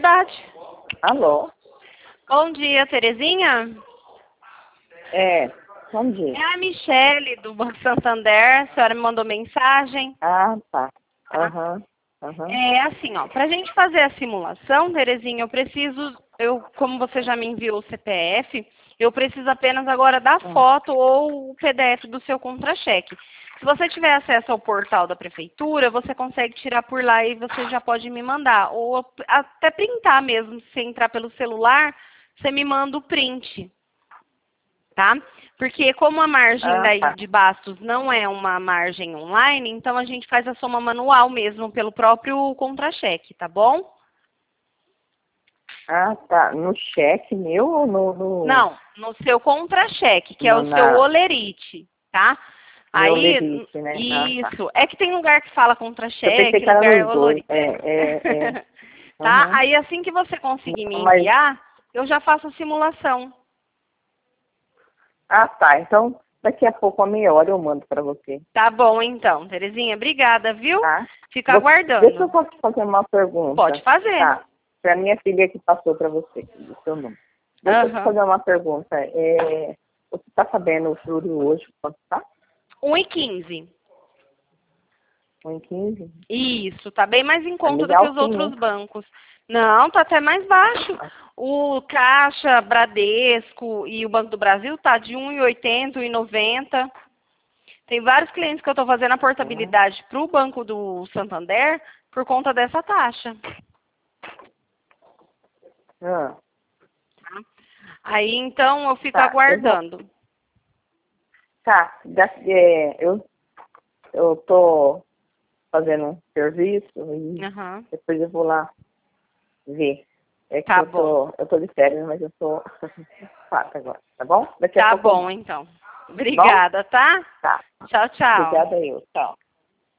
tarde. Alô? Bom dia, Terezinha. Bom dia. É a Michele, do Banco Santander. A senhora me mandou mensagem. Ah, tá. Aham. É assim, ó, pra gente fazer a simulação, Terezinha, como você já me enviou o CPF, eu preciso apenas agora da foto ou o PDF do seu contra-cheque. Se você tiver acesso ao portal da prefeitura, você consegue tirar por lá e você já pode me mandar. Ou até printar mesmo, se você entrar pelo celular, você me manda o print. Tá? Porque como a margem daí de Bastos não é uma margem online, então a gente faz a soma manual mesmo pelo próprio contra-cheque, tá bom? Ah, tá. No cheque meu ou no... Não, no seu contra-cheque, que é o seu olerite, tá? Meu Aí, lerite, né? isso. É que tem lugar que fala Eu pensei contra-cheque, que era lugar nos dois. olerite. Tá? Uhum. Aí assim que você conseguir me Mas... enviar, eu já faço a simulação. Ah, tá. Então, daqui a pouco, a meia hora, eu mando pra você. Tá bom, então. Terezinha, obrigada, viu? Tá? Fica aguardando. Deixa eu fazer uma pergunta. Pode fazer. Tá. Pra minha filha que passou pra você, o seu número. Deixa eu te fazer uma pergunta. Você tá sabendo o juro hoje, quanto tá? 1,15. 1,15? Isso, tá bem mais em conta do que os legal, sim, outros né? bancos. Não, tá até mais baixo. O Caixa, Bradesco e o Banco do Brasil tá de 1,80, 1,90. Tem vários clientes que eu estou fazendo a portabilidade para o Banco do Santander por conta dessa taxa. Aí, então, eu fico aguardando. Eu tô fazendo um serviço e depois eu vou lá ver. É que eu tô de férias, mas eu tô fato agora, tá bom? Daqui a pouco. Tá bom, então. Obrigada, tá? Tá. Tchau, tchau. Obrigada eu. Tchau.